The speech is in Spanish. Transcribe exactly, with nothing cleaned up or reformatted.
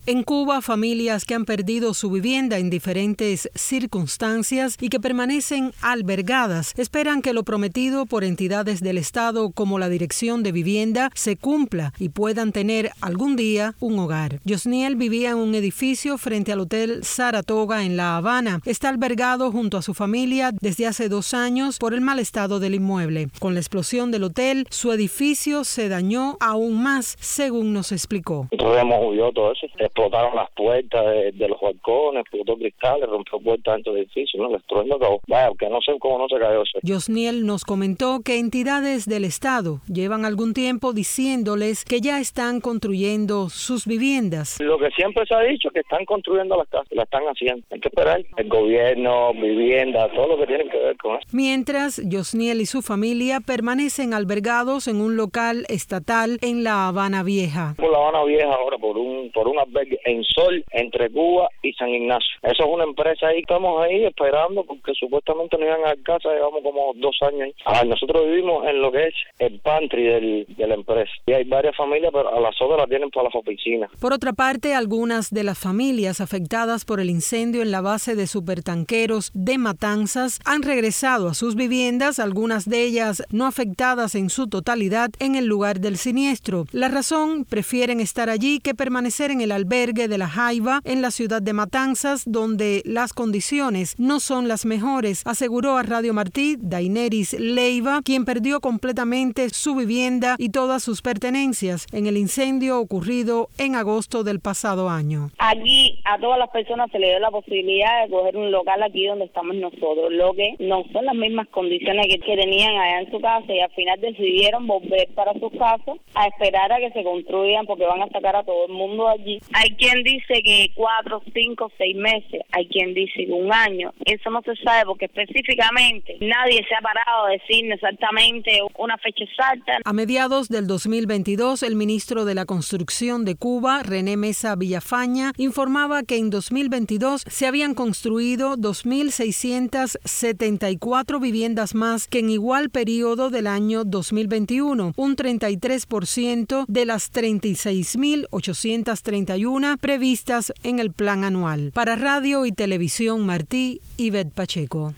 En Cuba, familias que han perdido su vivienda en diferentes circunstancias y que permanecen albergadas esperan que lo prometido por entidades del Estado como la Dirección de Vivienda se cumpla y puedan tener algún día un hogar. Yosniel vivía en un edificio frente al Hotel Saratoga en La Habana. Está albergado junto a su familia desde hace dos años por el mal estado del inmueble. Con la explosión del hotel, su edificio se dañó aún más, según nos explicó. Removió todo eso. Explotaron las puertas de, de los balcones, explotó cristales, rompió puertas dentro del edificio, ¿no? El estruendo acabó. Vaya, que no sé cómo no se cayó eso. Yosniel nos comentó que entidades del Estado llevan algún tiempo diciéndoles que ya están construyendo sus viviendas. Lo que siempre se ha dicho es que están construyendo las casas, la están haciendo. Hay que esperar. El gobierno, vivienda, todo lo que tiene que ver con eso. Mientras, Yosniel y su familia permanecen albergados en un local estatal en La Habana Vieja. Por La Habana Vieja ahora, por un, por un albergue en Sol, entre Cuba y San Ignacio. Eso es una empresa ahí, estamos ahí esperando porque supuestamente nos iban a dar casa, llevamos como dos años ahí. Ah, nosotros vivimos en lo que es el pantry del, de la empresa. Y hay varias familias, pero a las otras las tienen para las oficinas. Por otra parte, algunas de las familias afectadas por el incendio en la base de supertanqueros de Matanzas han regresado a sus viviendas, algunas de ellas no afectadas en su totalidad en el lugar del siniestro. La razón, prefieren estar allí que permanecer en el albergue de La Jaiba en la ciudad de Matanzas, donde las condiciones no son las mejores, aseguró a Radio Martí Daineris Leiva, quien perdió completamente su vivienda y todas sus pertenencias en el incendio ocurrido en agosto del pasado año. Aquí a todas las personas se les dio la posibilidad de coger un local aquí donde estamos nosotros, lo que no son las mismas condiciones que, que tenían allá en su casa, y al final decidieron volver para sus casas a esperar a que se construyan porque van a sacar a todo el mundo de allí. Hay quien dice que cuatro, cinco, seis meses, hay quien dice que un año. Eso no se sabe porque específicamente nadie se ha parado a decir exactamente una fecha exacta. A mediados del dos mil veintidós, el ministro de la Construcción de Cuba, René Mesa Villafaña, informaba que en dos mil veintidós se habían construido dos mil seiscientas setenta y cuatro viviendas más que en igual periodo del año dos mil veintiuno, un treinta y tres por ciento de las treinta y seis mil ochocientas treinta y uno previstas en el plan anual. Para Radio y Televisión Martí, Ivette Pacheco.